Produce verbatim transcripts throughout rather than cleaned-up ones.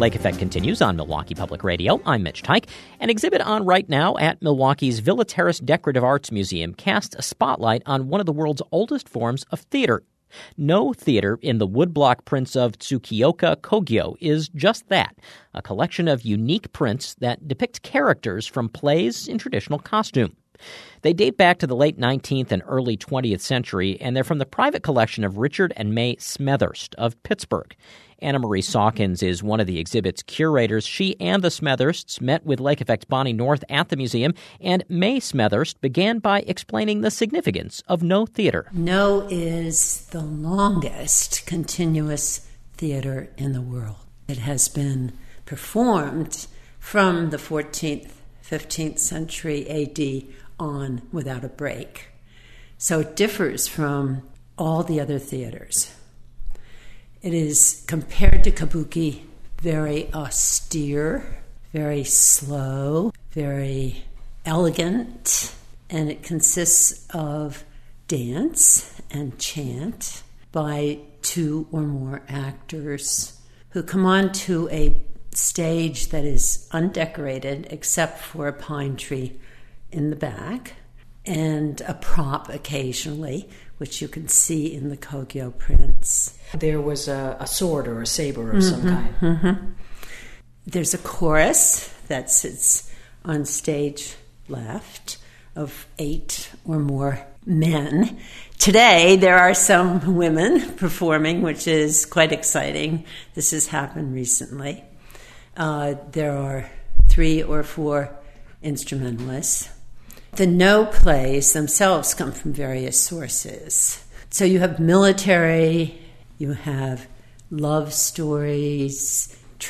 Lake Effect continues on Milwaukee Public Radio. I'm Mitch Teich. An exhibit on right now at Milwaukee's Villa Terrace Decorative Arts Museum casts a spotlight on one of the world's oldest forms of theater. No theater in the woodblock prints of Tsukioka Kogyo is just that, a collection of unique prints that depict characters from plays in traditional costume. They date back to the late nineteenth and early twentieth century, and they're from the private collection of Richard and May Smethurst of Pittsburgh. Anna Marie Sawkins is one of the exhibit's curators. She and the Smethursts met with Lake Effect's Bonnie North at the museum, and May Smethurst began by explaining the significance of No theater. No is the longest continuous theater in the world. It has been performed from the fourteenth, fifteenth century A D on without a break. So it differs from all the other theaters. It is, compared to kabuki, very austere, very slow, very elegant, and it consists of dance and chant by two or more actors who come onto a stage that is undecorated except for a pine tree in the back and a prop occasionally, which you can see in the Kogyo prints. There was a, a sword or a saber of mm-hmm, some kind. Mm-hmm. There's a chorus that sits on stage left of eight or more men. Today, there are some women performing, which is quite exciting. This has happened recently. Uh, there are three or four instrumentalists. The No plays themselves come from various sources. So you have military, you have love stories,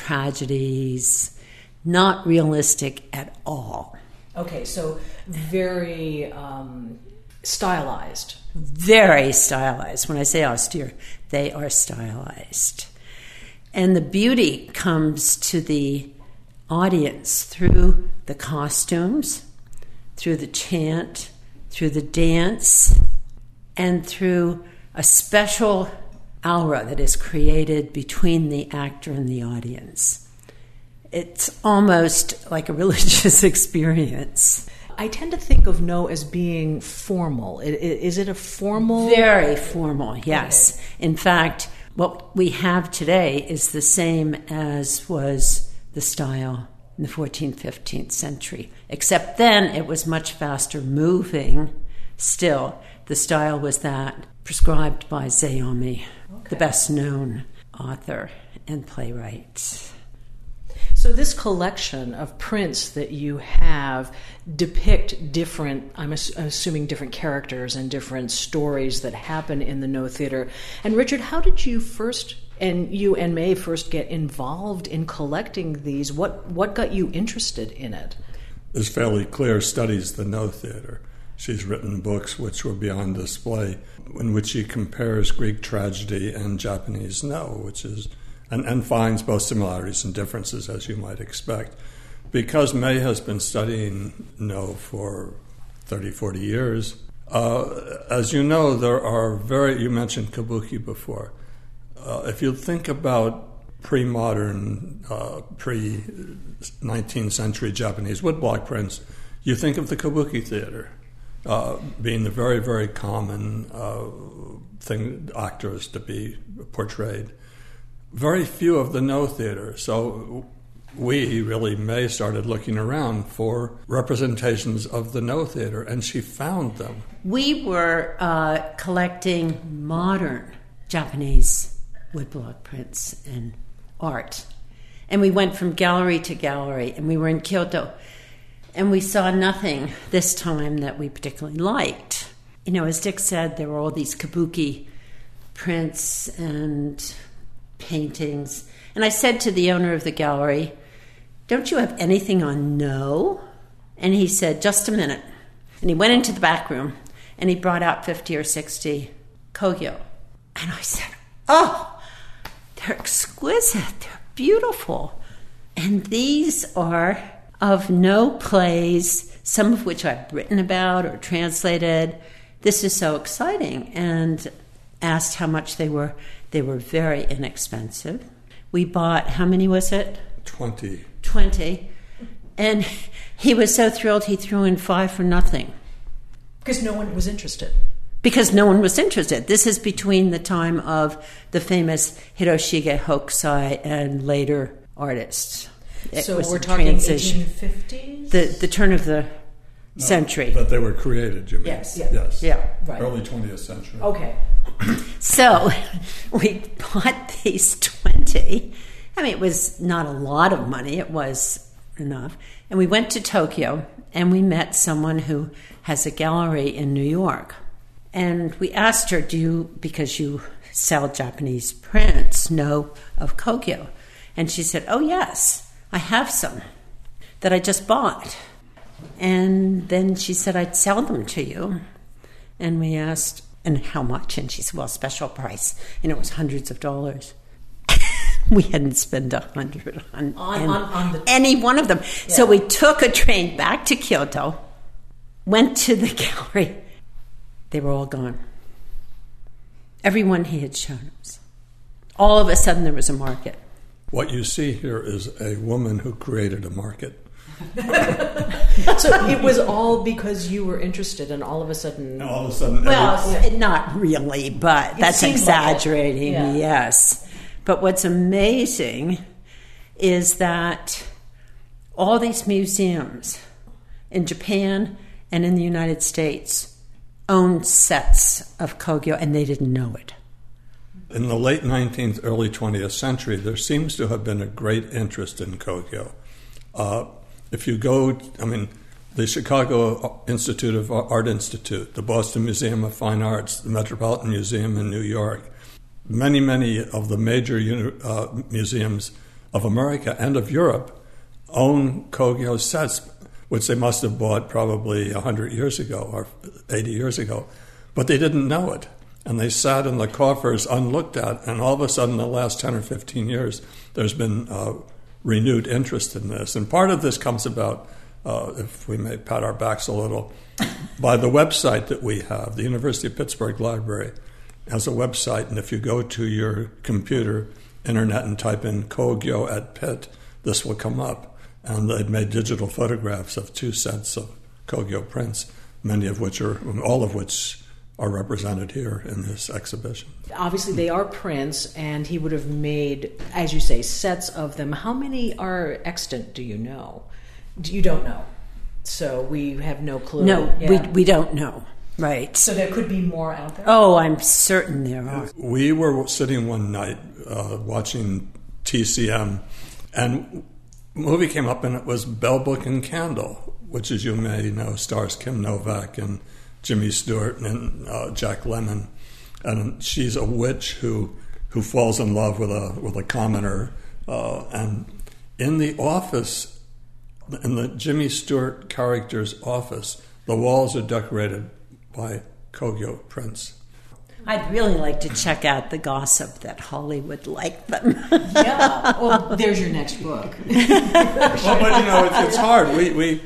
tragedies, not realistic at all. Okay, so very um, stylized. Very stylized. When I say austere, they are stylized. And the beauty comes to the audience through the costumes, through the chant, through the dance, and through a special aura that is created between the actor and the audience. It's almost like a religious experience. I tend to think of No as being formal. Is it a formal? Very formal, yes. Okay. In fact, what we have today is the same as was the style in the fourteenth, fifteenth century, except then it was much faster moving. Still, the style was that prescribed by Zeami, okay, the best-known author and playwright. So this collection of prints that you have depict different, I'm assuming different characters and different stories that happen in the No theater. And Richard, how did you first, and you and May first get involved in collecting these? What what got you interested in it? It's fairly clear studies the No theater. She's written books which were beyond display, in which she compares Greek tragedy and Japanese No, which is And, and finds both similarities and differences, as you might expect. Because May has been studying No for thirty, forty years, uh, as you know, there are very, you mentioned kabuki before. Uh, if you think about pre-modern, uh, pre-nineteenth century Japanese woodblock prints, you think of the kabuki theater uh, being the very, very common uh, thing, actors to be portrayed. Very few of the No theater. So we, really, May started looking around for representations of the No theater, and she found them. We were uh, collecting modern Japanese woodblock prints and art. And we went from gallery to gallery, and we were in Kyoto. And we saw nothing this time that we particularly liked. You know, as Dick said, there were all these kabuki prints and paintings. And I said to the owner of the gallery, "Don't you have anything on No?" And he said, "Just a minute." And he went into the back room and he brought out fifty or sixty Kogyo. And I said, "Oh, they're exquisite. They're beautiful." And these are of No plays, some of which I've written about or translated. This is so exciting. And asked how much they were. They were very inexpensive. we bought, how many was it? Twenty. Twenty. And he was so thrilled he threw in five for nothing. Because no one was interested. Because no one was interested. This is between the time of the famous Hiroshige Hokusai and later artists. It so was we're the talking transition. eighteen fifties? The, the turn of the No, century. That they were created, you mean? Yes, yeah. Yes. Yeah. Right. Early twentieth century. Okay. So we bought these twenty. I mean, it was not a lot of money. It was enough. And we went to Tokyo, and we met someone who has a gallery in New York. And we asked her, do you, because you sell Japanese prints, know of Kogyo? And she said, oh, yes, I have some that I just bought. And then she said, I'd sell them to you. And we asked, and how much? And she said, well, special price. And it was hundreds of dollars. We hadn't spent a hundred on, On- any, on- on the- any one of them. Yeah. So we took a train back to Kyoto, went to the gallery. They were all gone. Everyone he had shown us. All of a sudden, there was a market. What you see here is a woman who created a market. So it was all because you were interested, and all of a sudden... And all of a sudden... Well, every- not really, but that's seemed like it. exaggerating, Yeah. yes. But what's amazing is that all these museums in Japan and in the United States own sets of Kogyo, and they didn't know it. In the late nineteenth, early twentieth century, there seems to have been a great interest in Kogyo. Uh, if you go, I mean, the Chicago Institute of Art Institute, the Boston Museum of Fine Arts, the Metropolitan Museum in New York, many, many of the major uh, museums of America and of Europe own Kogyo sets, which they must have bought probably one hundred years ago or eighty years ago. But they didn't know it. And they sat in the coffers unlooked at. And all of a sudden, in the last ten or fifteen years, there's been uh, renewed interest in this. And part of this comes about, uh, if we may pat our backs a little, by the website that we have. The University of Pittsburgh Library has a website, and if you go to your computer, internet, and type in Kogyo at Pitt, this will come up. And they've made digital photographs of two sets of Kogyo prints, many of which are, all of which are represented here in this exhibition. Obviously, they are prints, and he would have made, as you say, sets of them. How many are extant, do you know? You don't know. So we have no clue. No, Yeah. we we don't know. Right. So there could be more out there? Oh, I'm certain there are. We were sitting one night uh, watching T C M, and a movie came up, and it was Bell Book and Candle, which, as you may know, stars Kim Novak and Jimmy Stewart and uh, Jack Lemmon. And she's a witch who who falls in love with a with a commoner. Uh, and in the office, in the Jimmy Stewart character's office, the walls are decorated by Kogyo prints. I'd really like to check out the gossip that Hollywood liked them. Yeah. Well, there's your next book. Well, but you know, it's, it's hard. We we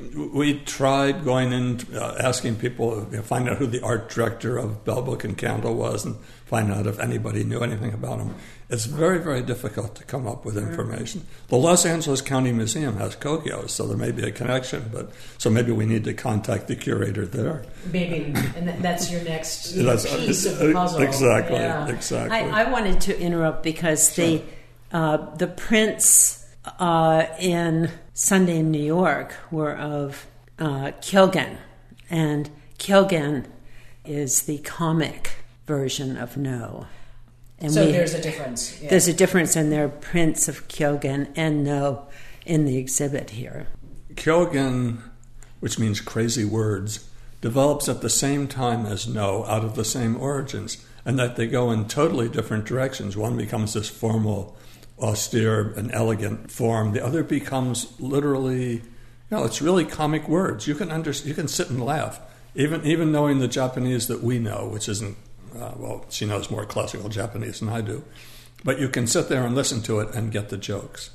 we tried going in, uh, asking people, you know, find out who the art director of Bell Book and Candle was, and find out if anybody knew anything about him. It's very, very difficult to come up with information. The Los Angeles County Museum has Kogyos, so there may be a connection. But so maybe we need to contact the curator there. Maybe, and that- that's your next That's- piece of the puzzle. Exactly, Yeah. exactly. I, I wanted to interrupt because the uh, the prints uh, in Sunday in New York were of uh, Kyogen, and Kyogen is the comic version of No. And So we- there's a difference. Yeah. There's a difference in their prints of Kyogen and No in the exhibit here. Kyogen, which means crazy words, develops at the same time as No, out of the same origins, and that they go in totally different directions. One becomes this formal, austere, and elegant form. The other becomes literally, you know, it's really comic words. You can under, you can sit and laugh, even even knowing the Japanese that we know, which isn't, uh, well, she knows more classical Japanese than I do. But you can sit there and listen to it and get the jokes.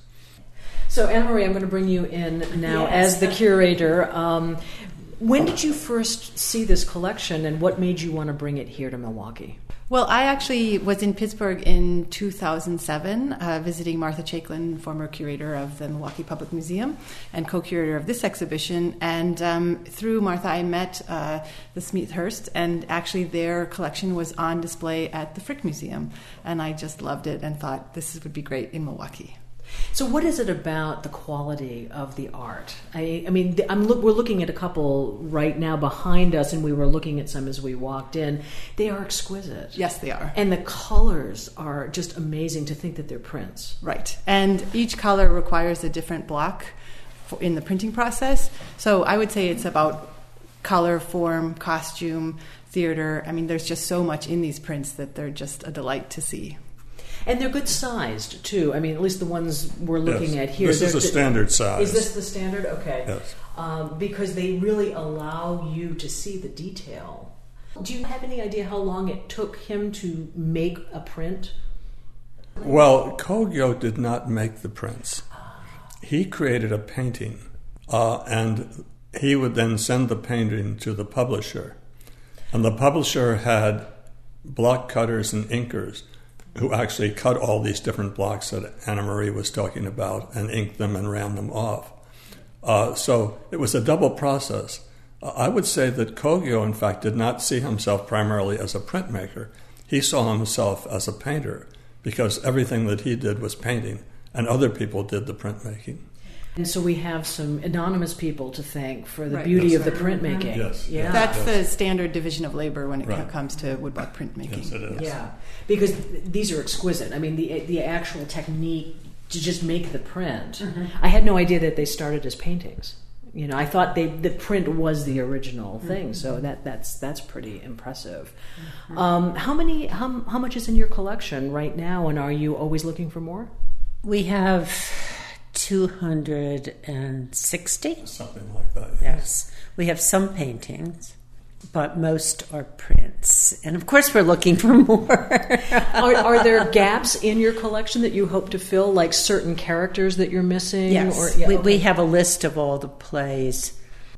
So, Anna Marie, I'm going to bring you in now Yes. as the curator. Um, when did you first see this collection, and what made you want to bring it here to Milwaukee? Well, I actually was in Pittsburgh in two thousand seven, uh, visiting Martha Chaiklin, former curator of the Milwaukee Public Museum and co-curator of this exhibition. And um, through Martha, I met uh, the Smethurst, and actually their collection was on display at the Frick Museum. And I just loved it and thought this would be great in Milwaukee. So what is it about the quality of the art? I, I mean, I'm look, we're looking at a couple right now behind us, and we were looking at some as we walked in. They are exquisite. Yes, they are. And the colors are just amazing to think that they're prints. Right. And each color requires a different block for, in the printing process. So I would say it's about color, form, costume, theater. I mean, there's just so much in these prints that they're just a delight to see. And they're good sized, too. I mean, at least the ones we're looking yes. at here. This they're, is a standard size. Is this the standard? Okay. Yes. Um, because they really allow you to see the detail. Do you have any idea how long it took him to make a print? Well, Kogyo did not make the prints. He created a painting, uh, and he would then send the painting to the publisher. And the publisher had block cutters and inkers who actually cut all these different blocks that Anna Marie was talking about and inked them and ran them off. Uh, so it was a double process. Uh, I would say that Kogyo, in fact, did not see himself primarily as a printmaker. He saw himself as a painter because everything that he did was painting and other people did the printmaking. And so we have some anonymous people to thank for the Right. beauty That's of the right. printmaking. Yes, Yeah. yes. That's Yes. the standard division of labor when it Right. comes to woodblock printmaking. Yes, it is. Yeah, because th- these are exquisite. I mean, the the actual technique to just make the print. Mm-hmm. I had no idea that they started as paintings. You know, I thought they the print was the original thing. Mm-hmm. So that that's that's pretty impressive. Mm-hmm. Um, how many? How how much is in your collection right now? And are you always looking for more? We have two hundred sixty. Something like that. Yes. We have some paintings, but most are prints. And of course, we're looking for more. are, are there gaps in your collection that you hope to fill, like certain characters that you're missing? Yes. Or, yeah, we, okay. we have a list of all the plays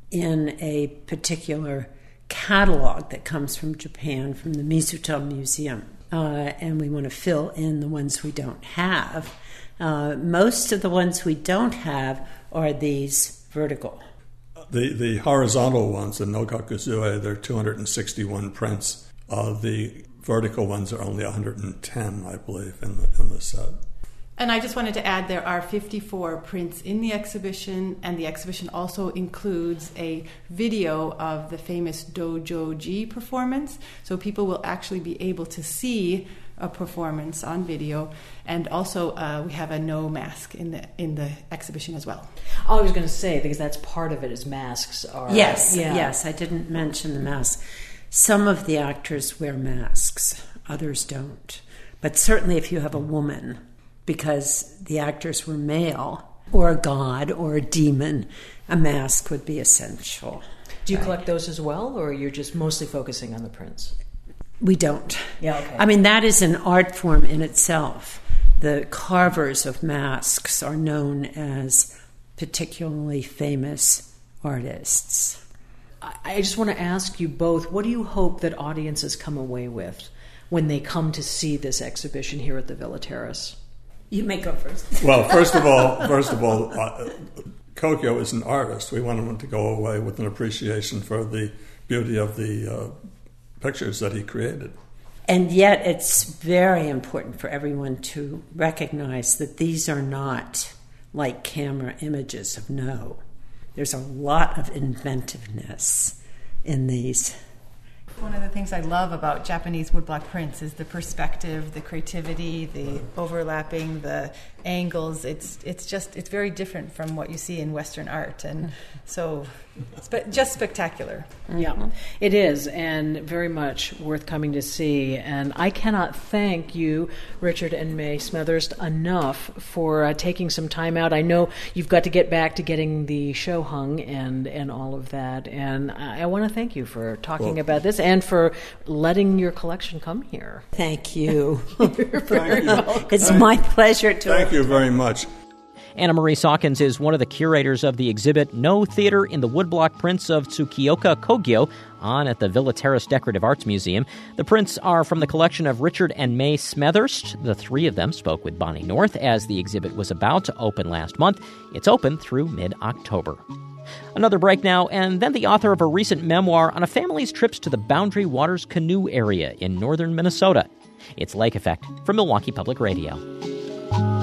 in a particular catalog that comes from Japan, from the Mizuto Museum. Uh, and we want to fill in the ones we don't have. Uh, most of the ones we don't have are these vertical. The the horizontal ones, the Nogakuzue, there are two hundred sixty-one prints. Uh, the vertical ones are only one hundred ten, I believe, in the, in the set. And I just wanted to add there are fifty-four prints in the exhibition, and the exhibition also includes a video of the famous Dojoji performance. So people will actually be able to see a performance on video, and also uh, we have a no mask in the in the exhibition as well. Oh, I was going to say, because that's part of it, is masks are... Yes, yeah. yes, I didn't mention the mask. Some of the actors wear masks, others don't. But certainly if you have a woman, because the actors were male, or a god, or a demon, a mask would be essential. Do you Right. collect those as well, or you're just mostly focusing on the prints? We don't. Yeah, okay. I mean, that is an art form in itself. The carvers of masks are known as particularly famous artists. I I just want to ask you both, what do you hope that audiences come away with when they come to see this exhibition here at the Villa Terrace? You may go first. Well, first of all, first of all, uh, Kogyo is an artist. We want him to go away with an appreciation for the beauty of the uh, pictures that he created. And yet it's very important for everyone to recognize that these are not like camera images of no. There's a lot of inventiveness in these. One of the things I love about Japanese woodblock prints is the perspective, the creativity, the overlapping, the angles. It's it's just it's very different from what you see in Western art, and so it's spe- just spectacular. Yeah, it is, and very much worth coming to see. And I cannot thank you, Richard and May Smethurst, enough for uh, taking some time out. I know you've got to get back to getting the show hung and, and all of that, and I, I want to thank you for talking Well, about this and for letting your collection come here. Thank you. It's my pleasure to Thank you very much. Anna Marie Sawkins is one of the curators of the exhibit No Theater in the Woodblock Prints of Tsukioka Kogyo on at the Villa Terrace Decorative Arts Museum. The prints are from the collection of Richard and May Smethurst. The three of them spoke with Bonnie North as the exhibit was about to open last month. It's open through mid-October. Another break now, and then the author of a recent memoir on a family's trips to the Boundary Waters Canoe area in northern Minnesota. It's Lake Effect from Milwaukee Public Radio.